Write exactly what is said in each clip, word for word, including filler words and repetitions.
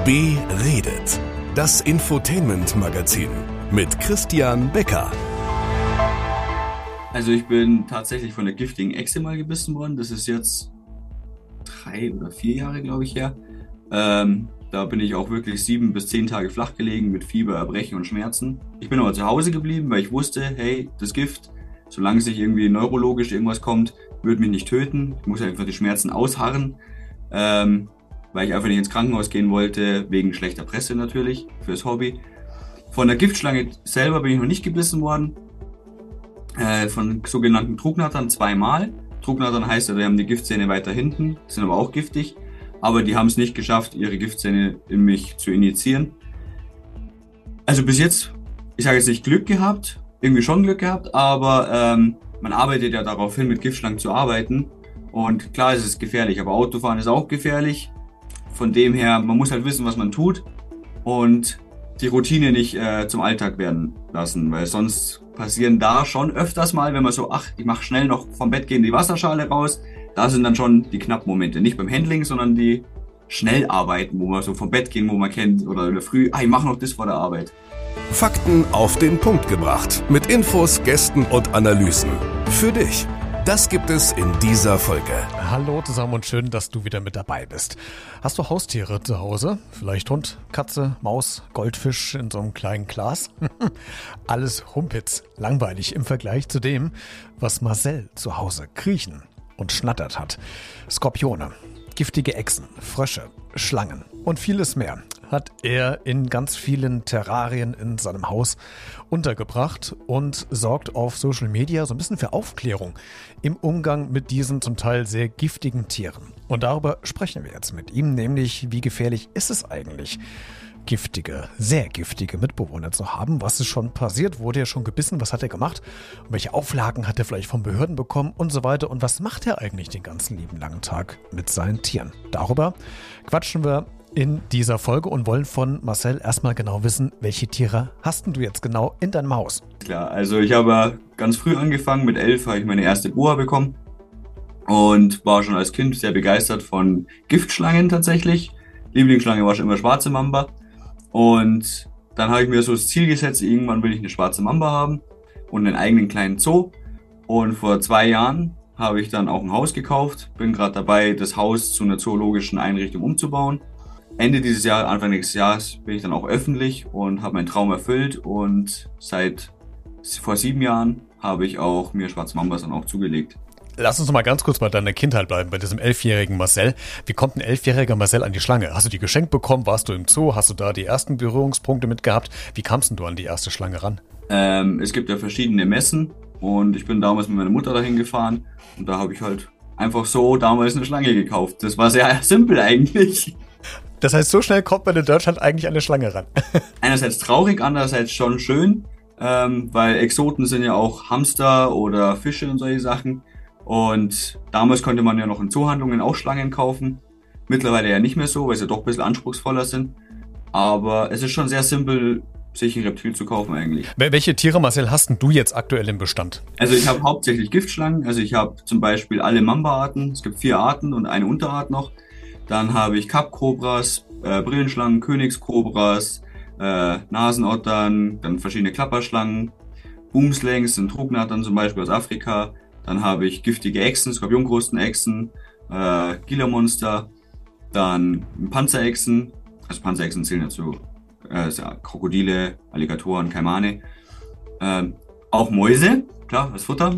Beredet. Das Infotainment-Magazin mit Christian Becker. Also ich bin tatsächlich von der giftigen Echse mal gebissen worden. Das ist jetzt drei oder vier Jahre, glaube ich, her. Ähm, da bin ich auch wirklich sieben bis zehn Tage flach gelegen mit Fieber, Erbrechen und Schmerzen. Ich bin aber zu Hause geblieben, weil ich wusste, hey, das Gift, solange es nicht irgendwie neurologisch irgendwas kommt, wird mich nicht töten. Ich muss einfach die Schmerzen ausharren, ähm, weil ich einfach nicht ins Krankenhaus gehen wollte, wegen schlechter Presse natürlich, fürs Hobby. Von der Giftschlange selber bin ich noch nicht gebissen worden. Äh, von sogenannten Trugnattern zweimal. Trugnattern heißt ja, die haben die Giftzähne weiter hinten, sind aber auch giftig. Aber die haben es nicht geschafft, ihre Giftzähne in mich zu injizieren. Also bis jetzt, ich sage jetzt nicht Glück gehabt, irgendwie schon Glück gehabt, aber ähm, man arbeitet ja darauf hin, mit Giftschlangen zu arbeiten. Und klar, es ist gefährlich, aber Autofahren ist auch gefährlich. Von dem her, man muss halt wissen, was man tut und die Routine nicht äh, zum Alltag werden lassen, weil sonst passieren da schon öfters mal, wenn man so, ach, ich mache schnell noch vom Bett gehen die Wasserschale raus. Da sind dann schon die Knappmomente, nicht beim Handling, sondern die Schnellarbeiten, wo man so vom Bett gehen, wo man kennt, oder in der Früh, ah, ich mache noch das vor der Arbeit. Fakten auf den Punkt gebracht, mit Infos, Gästen und Analysen. Für dich. Das gibt es in dieser Folge. Hallo zusammen und schön, dass du wieder mit dabei bist. Hast du Haustiere zu Hause? Vielleicht Hund, Katze, Maus, Goldfisch in so einem kleinen Glas? Alles Humpitz, langweilig im Vergleich zu dem, was Marcel zu Hause kriechen und schnattert hat. Skorpione, giftige Echsen, Frösche, Schlangen und vieles mehr hat er in ganz vielen Terrarien in seinem Haus untergebracht und sorgt auf Social Media so ein bisschen für Aufklärung im Umgang mit diesen zum Teil sehr giftigen Tieren. Und darüber sprechen wir jetzt mit ihm, nämlich wie gefährlich ist es eigentlich, giftige, sehr giftige Mitbewohner zu haben. Was ist schon passiert? Wurde er schon gebissen? Was hat er gemacht? Und welche Auflagen hat er vielleicht von Behörden bekommen und so weiter? Und was macht er eigentlich den ganzen lieben langen Tag mit seinen Tieren? Darüber quatschen wir in dieser Folge und wollen von Marcel erstmal genau wissen, welche Tiere hast denn du jetzt genau in deinem Haus? Klar, also ich habe ganz früh angefangen, mit elf habe ich meine erste Boa bekommen und war schon als Kind sehr begeistert von Giftschlangen tatsächlich. Lieblingsschlange war schon immer schwarze Mamba und dann habe ich mir so das Ziel gesetzt, irgendwann will ich eine schwarze Mamba haben und einen eigenen kleinen Zoo und vor zwei Jahren habe ich dann auch ein Haus gekauft, bin gerade dabei, das Haus zu einer zoologischen Einrichtung umzubauen. Ende dieses Jahres, Anfang nächstes Jahres bin ich dann auch öffentlich und habe meinen Traum erfüllt und seit vor sieben Jahren habe ich auch mir schwarze Mambas dann auch zugelegt. Lass uns noch mal ganz kurz bei deiner Kindheit bleiben, bei diesem elfjährigen Marcel. Wie kommt ein elfjähriger Marcel an die Schlange? Hast du die geschenkt bekommen? Warst du im Zoo? Hast du da die ersten Berührungspunkte mit gehabt? Wie kamst denn du an die erste Schlange ran? Ähm, es gibt ja verschiedene Messen und ich bin damals mit meiner Mutter dahin gefahren und da habe ich halt einfach so damals eine Schlange gekauft. Das war sehr simpel eigentlich. Das heißt, so schnell kommt man in Deutschland eigentlich an eine Schlange ran. Einerseits traurig, andererseits schon schön, ähm, weil Exoten sind ja auch Hamster oder Fische und solche Sachen. Und damals konnte man ja noch in Zoohandlungen auch Schlangen kaufen. Mittlerweile ja nicht mehr so, weil sie doch ein bisschen anspruchsvoller sind. Aber es ist schon sehr simpel, sich ein Reptil zu kaufen eigentlich. Welche Tiere, Marcel, hast denn du jetzt aktuell im Bestand? Also ich habe hauptsächlich Giftschlangen. Also ich habe zum Beispiel alle Mamba-Arten. Es gibt vier Arten und eine Unterart noch. Dann habe ich Kappkobras, äh, Brillenschlangen, Königskobras, äh, Nasenottern, dann verschiedene Klapperschlangen, Boomslangs, sind Trugnattern zum Beispiel aus Afrika. Dann habe ich giftige Echsen, Skorpionkrustenechsen, äh, Gila-Monster, dann Panzerechsen, also Panzerechsen zählen dazu, äh, Krokodile, Alligatoren, Kaimane, ähm, auch Mäuse, klar, als Futter,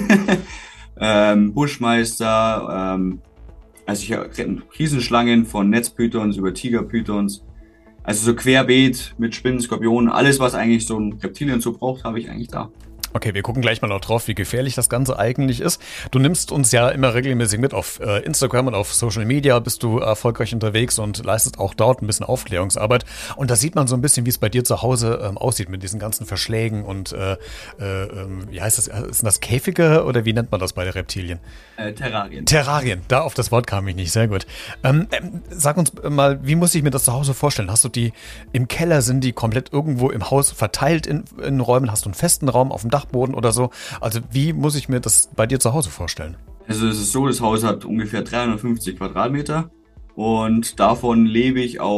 ähm, Buschmeister, ähm, also ich habe Riesenschlangen von Netzpythons über Tigerpythons, also so querbeet mit Spinnen, Skorpionen, alles was eigentlich so ein Reptilienzoo braucht, habe ich eigentlich da. Okay, wir gucken gleich mal noch drauf, wie gefährlich das Ganze eigentlich ist. Du nimmst uns ja immer regelmäßig mit auf äh, Instagram und auf Social Media, bist du erfolgreich unterwegs und leistest auch dort ein bisschen Aufklärungsarbeit. Und da sieht man so ein bisschen, wie es bei dir zu Hause ähm, aussieht mit diesen ganzen Verschlägen und äh, äh, wie heißt das? Sind das Käfige oder wie nennt man das bei den Reptilien? Äh, Terrarien. Terrarien, da auf das Wort kam ich nicht, sehr gut. Ähm, ähm, sag uns mal, wie muss ich mir das zu Hause vorstellen? Hast du die im Keller, sind die komplett irgendwo im Haus verteilt in, in Räumen? Hast du einen festen Raum auf dem Dach? Boden oder so. Also wie muss ich mir das bei dir zu Hause vorstellen? Also es ist so, das Haus hat ungefähr dreihundertfünfzig Quadratmeter und davon lebe ich auf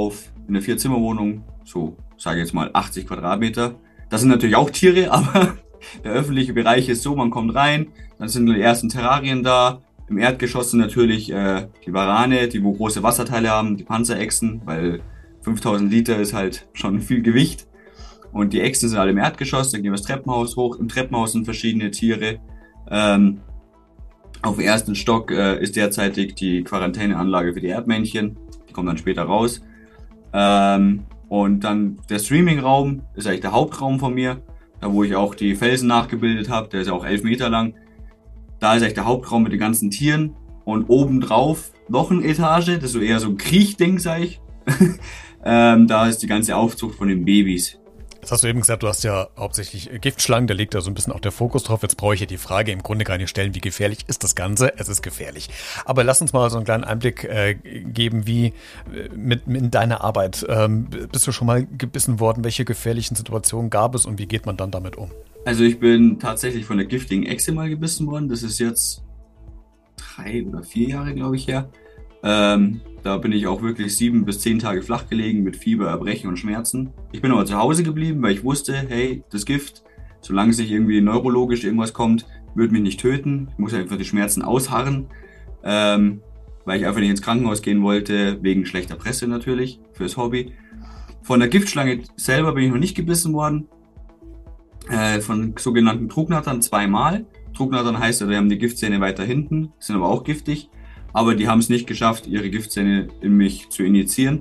in einer Vier-Zimmer-Wohnung, so sage ich jetzt mal achtzig Quadratmeter. Das sind natürlich auch Tiere, aber der öffentliche Bereich ist so, man kommt rein, dann sind die ersten Terrarien da. Im Erdgeschoss sind natürlich äh, die Warane, die wo große Wasserteile haben, die Panzerechsen, weil fünftausend Liter ist halt schon viel Gewicht. Und die Echsen sind alle im Erdgeschoss, dann gehen wir das Treppenhaus hoch. Im Treppenhaus sind verschiedene Tiere. Ähm, auf dem ersten Stock äh, ist derzeitig die Quarantäneanlage für die Erdmännchen. Die kommen dann später raus. Ähm, und dann der Streamingraum ist eigentlich der Hauptraum von mir, da wo ich auch die Felsen nachgebildet habe. Der ist ja auch elf Meter lang. Da ist eigentlich der Hauptraum mit den ganzen Tieren. Und obendrauf noch eine Etage, das ist so eher so ein Kriechding, sag ich. ähm, da ist die ganze Aufzucht von den Babys. Jetzt hast du eben gesagt, du hast ja hauptsächlich Giftschlangen, da liegt da so ein bisschen auch der Fokus drauf. Jetzt brauche ich ja die Frage im Grunde gar nicht stellen, wie gefährlich ist das Ganze? Es ist gefährlich. Aber lass uns mal so einen kleinen Einblick äh, geben, wie äh, mit, mit in deiner Arbeit. Ähm, bist du schon mal gebissen worden? Welche gefährlichen Situationen gab es und wie geht man dann damit um? Also ich bin tatsächlich von der giftigen Echse mal gebissen worden. Das ist jetzt drei oder vier Jahre, glaube ich, her. Ähm, da bin ich auch wirklich sieben bis zehn Tage flach gelegen mit Fieber, Erbrechen und Schmerzen. Ich bin aber zu Hause geblieben, weil ich wusste, hey, das Gift, solange es nicht irgendwie neurologisch irgendwas kommt, wird mich nicht töten. Ich muss einfach die Schmerzen ausharren, ähm, weil ich einfach nicht ins Krankenhaus gehen wollte, wegen schlechter Presse natürlich, fürs Hobby. Von der Giftschlange selber bin ich noch nicht gebissen worden. Äh, von sogenannten Trugnattern zweimal. Trugnattern heißt ja, die haben die Giftzähne weiter hinten, sind aber auch giftig. Aber die haben es nicht geschafft, ihre Giftzähne in mich zu injizieren.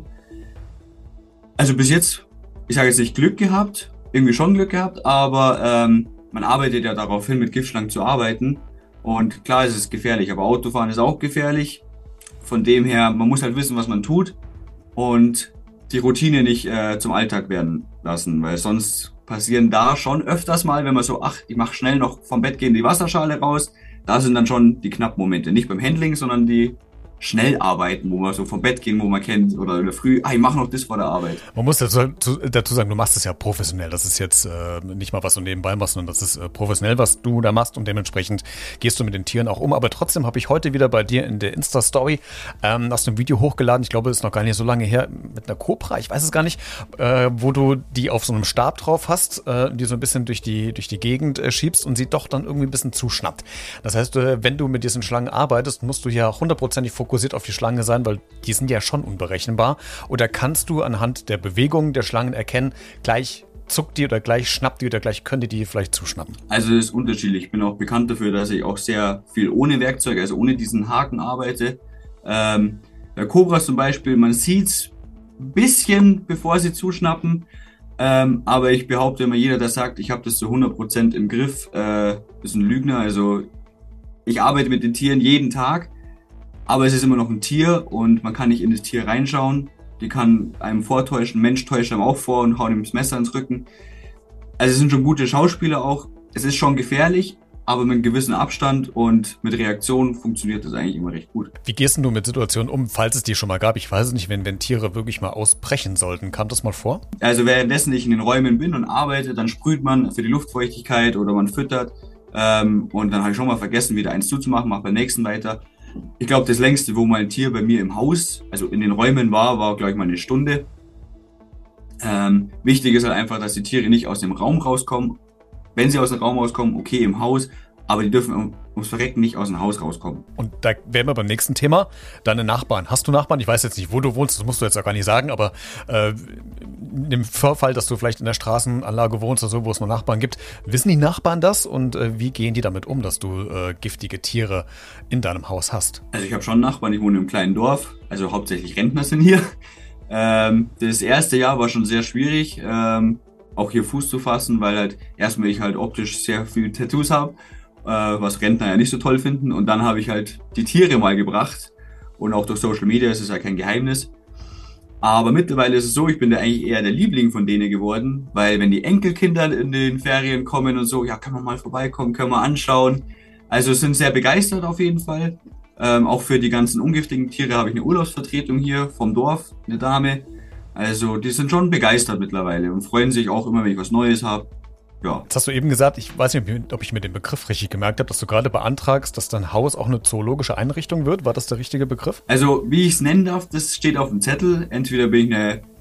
Also bis jetzt, ich sage jetzt nicht Glück gehabt, irgendwie schon Glück gehabt, aber ähm, man arbeitet ja darauf hin, mit Giftschlangen zu arbeiten. Und klar ist es gefährlich, aber Autofahren ist auch gefährlich. Von dem her, man muss halt wissen, was man tut und die Routine nicht äh, zum Alltag werden lassen, weil sonst passieren da schon öfters mal, wenn man so, ach, ich mache schnell noch vom Bett gehen die Wasserschale raus. Da sind dann schon die Knappmomente, nicht beim Handling, sondern die Schnellarbeiten, wo man so vom Bett gehen, wo man kennt, oder in der Früh, ah, ich mache noch das vor der Arbeit. Man muss dazu, dazu sagen, du machst es ja professionell. Das ist jetzt äh, nicht mal, was du nebenbei machst, sondern das ist äh, professionell, was du da machst und dementsprechend gehst du mit den Tieren auch um. Aber trotzdem habe ich heute wieder bei dir in der Insta-Story ähm, hast du ein Video hochgeladen, ich glaube, das ist noch gar nicht so lange her, mit einer Cobra, ich weiß es gar nicht, äh, wo du die auf so einem Stab drauf hast, äh, die so ein bisschen durch die, durch die Gegend äh, schiebst und sie doch dann irgendwie ein bisschen zuschnappt. Das heißt, äh, wenn du mit diesen Schlangen arbeitest, musst du ja hundertprozentig fokussieren fokussiert auf die Schlange sein, weil die sind ja schon unberechenbar. Oder kannst du anhand der Bewegung der Schlangen erkennen, gleich zuckt die oder gleich schnappt die oder gleich könnte die vielleicht zuschnappen? Also es ist unterschiedlich. Ich bin auch bekannt dafür, dass ich auch sehr viel ohne Werkzeug, also ohne diesen Haken arbeite. Ähm, bei Kobras zum Beispiel, man sieht es ein bisschen, bevor sie zuschnappen. Ähm, aber ich behaupte immer, jeder, der sagt, ich habe das zu hundert Prozent im Griff, äh, ist ein Lügner. Also ich arbeite mit den Tieren jeden Tag, aber es ist immer noch ein Tier und man kann nicht in das Tier reinschauen. Die kann einem vortäuschen, Mensch täuscht einem auch vor und haut ihm das Messer ins Rücken. Also es sind schon gute Schauspieler auch. Es ist schon gefährlich, aber mit einem gewissen Abstand und mit Reaktion funktioniert das eigentlich immer recht gut. Wie gehst du mit Situationen um, falls es die schon mal gab? Ich weiß es nicht, wenn, wenn Tiere wirklich mal ausbrechen sollten. Kam das mal vor? Also währenddessen ich in den Räumen bin und arbeite, dann sprüht man für die Luftfeuchtigkeit oder man füttert. Ähm, und dann habe ich schon mal vergessen, wieder eins zuzumachen, mache beim nächsten weiter. Ich glaube, das längste, wo mal ein Tier bei mir im Haus, also in den Räumen war, war, glaube ich, mal eine Stunde. Ähm, wichtig ist halt einfach, dass die Tiere nicht aus dem Raum rauskommen. Wenn sie aus dem Raum rauskommen, okay, im Haus, aber die dürfen ums Verrecken nicht aus dem Haus rauskommen. Und da wären wir beim nächsten Thema. Deine Nachbarn. Hast du Nachbarn? Ich weiß jetzt nicht, wo du wohnst, das musst du jetzt auch gar nicht sagen, aber äh, im Vorfall, dass du vielleicht in der Straßenanlage wohnst oder so, wo es noch Nachbarn gibt, wissen die Nachbarn das und äh, wie gehen die damit um, dass du äh, giftige Tiere in deinem Haus hast? Also ich habe schon Nachbarn, ich wohne im kleinen Dorf, also hauptsächlich Rentner sind hier. Ähm, das erste Jahr war schon sehr schwierig, ähm, auch hier Fuß zu fassen, weil halt erstmal ich halt optisch sehr viel Tattoos habe, äh, was Rentner ja nicht so toll finden. Und dann habe ich halt die Tiere mal gebracht und auch durch Social Media ist es ja kein Geheimnis. Aber mittlerweile ist es so, ich bin da eigentlich eher der Liebling von denen geworden, weil wenn die Enkelkinder in den Ferien kommen und so, ja, können wir mal vorbeikommen, können wir anschauen. Also sind sehr begeistert auf jeden Fall. Ähm, auch für die ganzen ungiftigen Tiere habe ich eine Urlaubsvertretung hier vom Dorf, eine Dame. Also die sind schon begeistert mittlerweile und freuen sich auch immer, wenn ich was Neues habe. Ja. Jetzt hast du eben gesagt, ich weiß nicht, ob ich mir den Begriff richtig gemerkt habe, dass du gerade beantragst, dass dein Haus auch eine zoologische Einrichtung wird. War das der richtige Begriff? Also wie ich es nennen darf, das steht auf dem Zettel. Entweder bin ich eine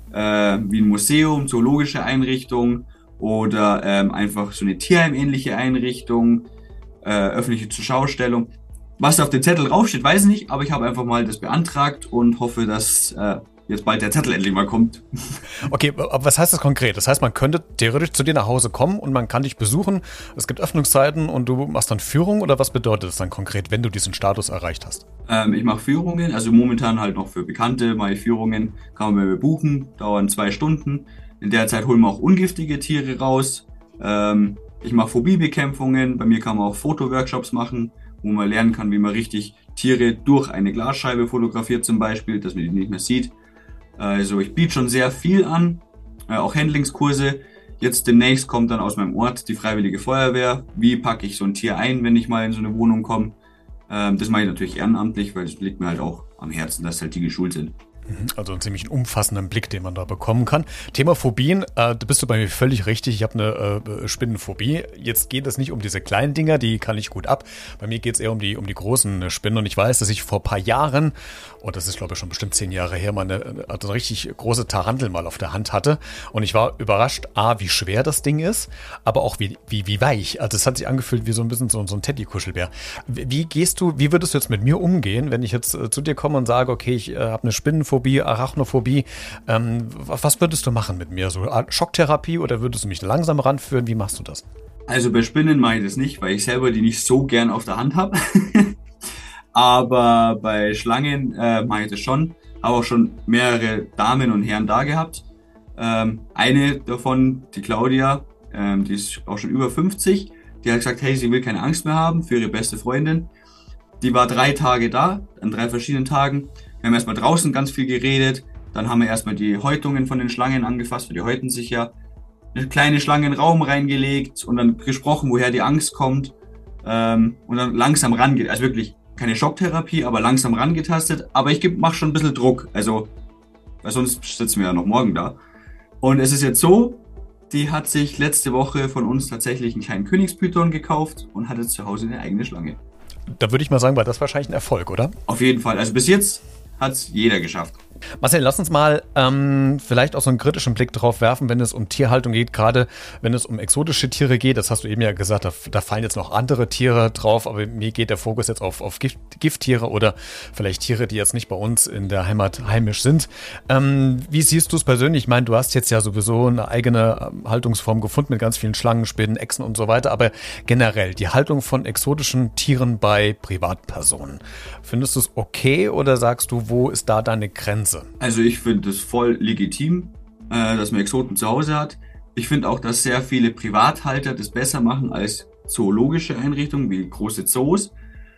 äh, wie ein Museum, zoologische Einrichtung oder ähm, einfach so eine Tierheim-ähnliche Einrichtung, äh, öffentliche Zuschaustellung. Was da auf dem Zettel draufsteht, weiß ich nicht, aber ich habe einfach mal das beantragt und hoffe, dass äh, jetzt bald der Zettel endlich mal kommt. Okay, aber was heißt das konkret? Das heißt, man könnte theoretisch zu dir nach Hause kommen und man kann dich besuchen. Es gibt Öffnungszeiten und du machst dann Führung, oder was bedeutet das dann konkret, wenn du diesen Status erreicht hast? Ähm, ich mache Führungen, also momentan halt noch für Bekannte. Meine Führungen kann man mir buchen, dauern zwei Stunden. In der Zeit holen wir auch ungiftige Tiere raus. Ähm, ich mache Phobiebekämpfungen. Bei mir kann man auch Fotoworkshops machen, wo man lernen kann, wie man richtig Tiere durch eine Glasscheibe fotografiert zum Beispiel, dass man die nicht mehr sieht. Also ich biete schon sehr viel an, äh, auch Handlingskurse. Jetzt demnächst kommt dann aus meinem Ort die Freiwillige Feuerwehr. Wie packe ich so ein Tier ein, wenn ich mal in so eine Wohnung komme? Ähm, das mache ich natürlich ehrenamtlich, weil es liegt mir halt auch am Herzen, dass halt die geschult sind. Also einen ziemlich umfassenden Blick, den man da bekommen kann. Thema Phobien, äh, da bist du bei mir völlig richtig. Ich habe eine äh, Spinnenphobie. Jetzt geht es nicht um diese kleinen Dinger, die kann ich gut ab. Bei mir geht es eher um die um die großen Spinnen. Und ich weiß, dass ich vor ein paar Jahren, und das ist glaube ich schon bestimmt zehn Jahre her, mal eine, eine richtig große Tarantel mal auf der Hand hatte. Und ich war überrascht, a, wie schwer das Ding ist, aber auch wie wie wie weich. Also es hat sich angefühlt wie so ein bisschen so, so ein Teddy-Kuschelbär. Wie, wie gehst du, wie würdest du jetzt mit mir umgehen, wenn ich jetzt äh, zu dir komme und sage, okay, ich äh, habe eine Spinnenphobie, Arachnophobie. Ähm, was würdest du machen mit mir? So Schocktherapie, oder würdest du mich langsam ranführen? Wie machst du das? Also bei Spinnen mache ich das nicht, weil ich selber die nicht so gern auf der Hand habe. Aber bei Schlangen äh, mache ich das schon. Habe auch schon mehrere Damen und Herren da gehabt. Ähm, eine davon, die Claudia, ähm, die ist auch schon über fünfzig. Die hat gesagt, hey, sie will keine Angst mehr haben für ihre beste Freundin. Die war drei Tage da, an drei verschiedenen Tagen. Wir haben erstmal draußen ganz viel geredet, dann haben wir erstmal die Häutungen von den Schlangen angefasst, weil die häuten sich ja. Eine kleine Schlange in den Raum reingelegt und dann gesprochen, woher die Angst kommt. Ähm, und dann langsam rangeht. Also wirklich keine Schocktherapie, aber langsam rangetastet. Aber ich mache schon ein bisschen Druck, also, weil sonst sitzen wir ja noch morgen da. Und es ist jetzt so, die hat sich letzte Woche von uns tatsächlich einen kleinen Königspython gekauft und hat jetzt zu Hause eine eigene Schlange. Da würde ich mal sagen, war das wahrscheinlich ein Erfolg, oder? Auf jeden Fall. Also bis jetzt hat es jeder geschafft. Marcel, lass uns mal ähm, vielleicht auch so einen kritischen Blick drauf werfen, wenn es um Tierhaltung geht, gerade wenn es um exotische Tiere geht. Das hast du eben ja gesagt, da, da fallen jetzt noch andere Tiere drauf, aber mir geht der Fokus jetzt auf, auf Gift, Gifttiere oder vielleicht Tiere, die jetzt nicht bei uns in der Heimat heimisch sind. Ähm, wie siehst du es persönlich? Ich meine, du hast jetzt ja sowieso eine eigene Haltungsform gefunden mit ganz vielen Schlangen, Spinnen, Echsen und so weiter, aber generell die Haltung von exotischen Tieren bei Privatpersonen. Findest du es okay oder sagst du, wo ist da deine Grenze? Also ich finde es voll legitim, äh, dass man Exoten zu Hause hat. Ich finde auch, dass sehr viele Privathalter das besser machen als zoologische Einrichtungen wie große Zoos.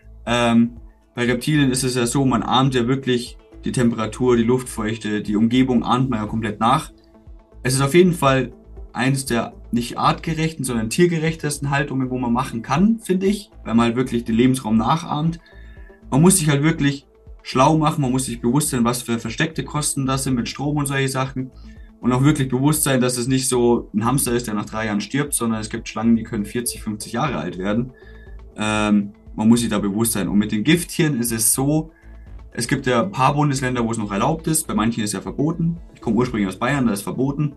Ähm, bei Reptilien ist es ja so, man ahmt ja wirklich die Temperatur, die Luftfeuchte, die Umgebung ahmt man ja komplett nach. Es ist auf jeden Fall eines der nicht artgerechten, sondern tiergerechtesten Haltungen, wo man machen kann, finde ich, weil man halt wirklich den Lebensraum nachahmt. Man muss sich halt wirklich schlau machen, man muss sich bewusst sein, was für versteckte Kosten das sind mit Strom und solche Sachen. Und auch wirklich bewusst sein, dass es nicht so ein Hamster ist, der nach drei Jahren stirbt, sondern es gibt Schlangen, die können vierzig, fünfzig Jahre alt werden. Ähm, man muss sich da bewusst sein. Und mit den Gifttieren ist es so, es gibt ja ein paar Bundesländer, wo es noch erlaubt ist, bei manchen ist es ja verboten. Ich komme ursprünglich aus Bayern, da ist es verboten.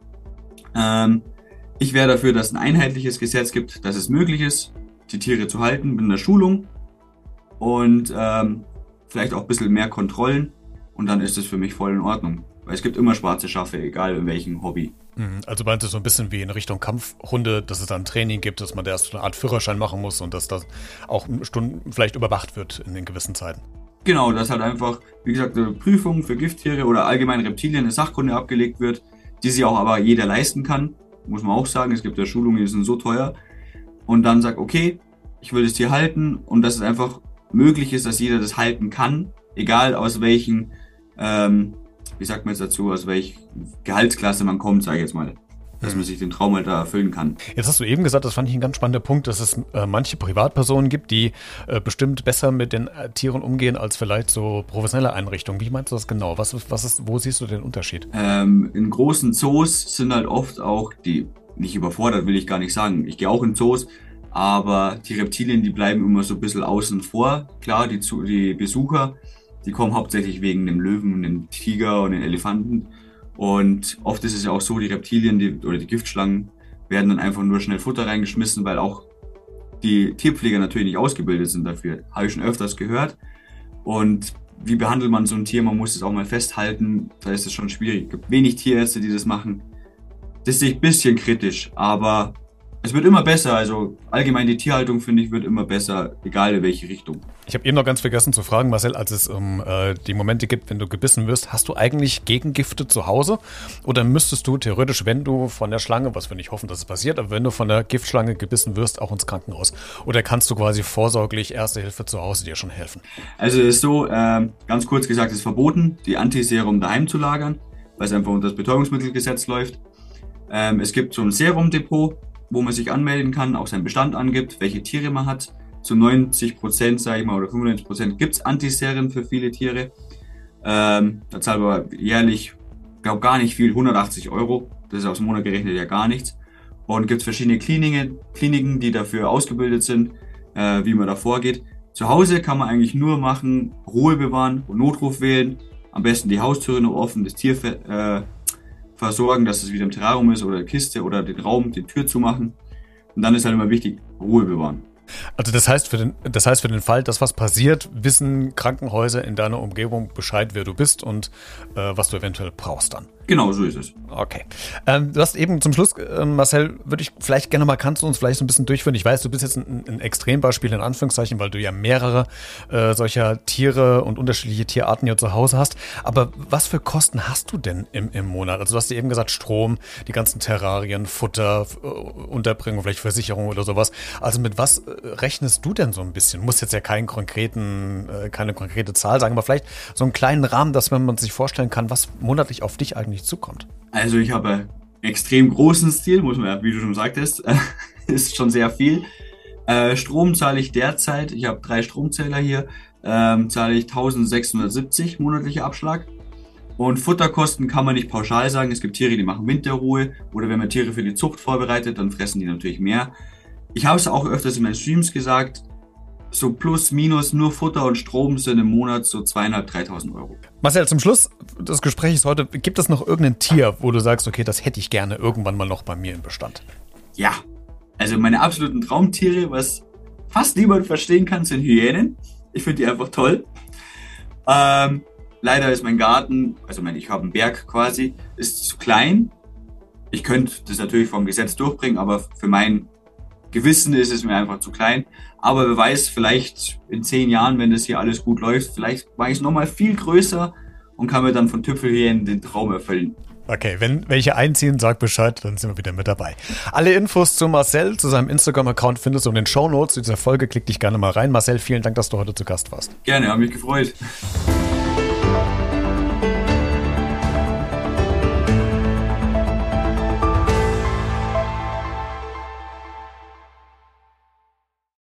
Ähm, ich wäre dafür, dass es ein einheitliches Gesetz gibt, dass es möglich ist, die Tiere zu halten mit einer Schulung. Und ähm, vielleicht auch ein bisschen mehr Kontrollen und dann ist es für mich voll in Ordnung. Weil es gibt immer schwarze Schafe, egal in welchem Hobby. Also meinst du so ein bisschen wie in Richtung Kampfhunde, dass es dann Training gibt, dass man da erst eine Art Führerschein machen muss und dass das auch Stunden vielleicht überwacht wird in den gewissen Zeiten? Genau, dass halt einfach, wie gesagt, eine Prüfung für Gifttiere oder allgemein Reptilien, eine Sachkunde abgelegt wird, die sich auch aber jeder leisten kann, muss man auch sagen. Es gibt ja Schulungen, die sind so teuer. Und dann sagt, okay, ich will das Tier halten und dass es einfach möglich ist, dass jeder das halten kann, egal aus welchen, ähm, wie sagt man jetzt dazu, aus welcher Gehaltsklasse man kommt, sage ich jetzt mal, dass man sich den Traum halt da erfüllen kann. Jetzt hast du eben gesagt, das fand ich ein ganz spannender Punkt, dass es äh, manche Privatpersonen gibt, die äh, bestimmt besser mit den äh, Tieren umgehen als vielleicht so professionelle Einrichtungen. Wie meinst du das genau? Was, was ist, wo siehst du den Unterschied? Ähm, in großen Zoos sind halt oft auch die, nicht überfordert will ich gar nicht sagen, ich gehe auch in Zoos, aber die Reptilien, die bleiben immer so ein bisschen außen vor. Klar, die, die Besucher, die kommen hauptsächlich wegen dem Löwen, dem Tiger und den Elefanten. Und oft ist es ja auch so, die Reptilien die, oder die Giftschlangen werden dann einfach nur schnell Futter reingeschmissen, weil auch die Tierpfleger natürlich nicht ausgebildet sind dafür. Habe ich schon öfters gehört. Und wie behandelt man so ein Tier? Man muss es auch mal festhalten. Da ist es schon schwierig. Es gibt wenig Tierärzte, die das machen. Das sehe ich ein bisschen kritisch, aber es wird immer besser. Also allgemein die Tierhaltung, finde ich, wird immer besser, egal in welche Richtung. Ich habe eben noch ganz vergessen zu fragen, Marcel, als es um äh, die Momente gibt, wenn du gebissen wirst, hast du eigentlich Gegengifte zu Hause? Oder müsstest du theoretisch, wenn du von der Schlange, was wir nicht hoffen, dass es passiert, aber wenn du von der Giftschlange gebissen wirst, auch ins Krankenhaus? Oder kannst du quasi vorsorglich Erste Hilfe zu Hause dir schon helfen? Also es ist so, äh, ganz kurz gesagt, es ist verboten, die Antiserum daheim zu lagern, weil es einfach unter das Betäubungsmittelgesetz läuft. Ähm, es gibt so ein Serumdepot, wo man sich anmelden kann, auch seinen Bestand angibt, welche Tiere man hat. Zu neunzig Prozent, sage ich mal, oder fünfundneunzig Prozent gibt es Antiserien für viele Tiere. Ähm, da zahlt man jährlich, glaube gar nicht viel, hundertachtzig Euro. Das ist aufs Monat gerechnet ja gar nichts. Und gibt es verschiedene Kliniken, Kliniken, die dafür ausgebildet sind, äh, wie man da vorgeht. Zu Hause kann man eigentlich nur machen, Ruhe bewahren und Notruf wählen. Am besten die Haustüre noch offen, das Tier äh, versorgen, dass es wieder im Terrarium ist oder Kiste oder den Raum, die Tür zumachen. Und dann ist halt immer wichtig, Ruhe bewahren. Also das heißt, für den, das heißt für den Fall, dass was passiert, wissen Krankenhäuser in deiner Umgebung Bescheid, wer du bist und äh, was du eventuell brauchst dann. Genau, so ist es. Okay. Ähm, du hast eben zum Schluss, äh, Marcel, würde ich vielleicht gerne mal, kannst du uns vielleicht so ein bisschen durchführen? Ich weiß, du bist jetzt ein, ein Extrembeispiel in Anführungszeichen, weil du ja mehrere äh, solcher Tiere und unterschiedliche Tierarten hier zu Hause hast. Aber was für Kosten hast du denn im, im Monat? Also du hast ja eben gesagt, Strom, die ganzen Terrarien, Futter, äh, Unterbringung, vielleicht Versicherung oder sowas. Also mit was äh, rechnest du denn so ein bisschen? Du musst jetzt ja keinen konkreten, äh, keine konkrete Zahl sagen, aber vielleicht so einen kleinen Rahmen, dass man sich vorstellen kann, was monatlich auf dich eigentlich zukommt. Also ich habe einen extrem großen Stil, muss man ja, wie du schon sagtest, ist schon sehr viel. Äh, Strom zahle ich derzeit, ich habe drei Stromzähler hier, ähm, zahle ich eintausendsechshundertsiebzig monatlicher Abschlag. Und Futterkosten kann man nicht pauschal sagen. Es gibt Tiere, die machen Winterruhe oder wenn man Tiere für die Zucht vorbereitet, dann fressen die natürlich mehr. Ich habe es auch öfters in meinen Streams gesagt, so plus, minus, nur Futter und Strom sind im Monat so zweitausendfünfhundert, dreitausend Euro. Marcel, zum Schluss des Gesprächs heute, gibt es noch irgendein Tier, wo du sagst, okay, das hätte ich gerne irgendwann mal noch bei mir im Bestand? Ja, also meine absoluten Traumtiere, was fast niemand verstehen kann, sind Hyänen. Ich finde die einfach toll. Ähm, leider ist mein Garten, also mein, ich habe einen Berg quasi, ist zu klein. Ich könnte das natürlich vom Gesetz durchbringen, aber für mein Gewissen ist es mir einfach zu klein. Aber wer weiß, vielleicht in zehn Jahren, wenn das hier alles gut läuft, vielleicht mache ich es nochmal viel größer und kann mir dann von Tüpfelhyänen den Traum erfüllen. Okay, wenn welche einziehen, sag Bescheid, dann sind wir wieder mit dabei. Alle Infos zu Marcel, zu seinem Instagram-Account findest du in den Shownotes dieser Folge. Klick dich gerne mal rein. Marcel, vielen Dank, dass du heute zu Gast warst. Gerne, habe mich gefreut.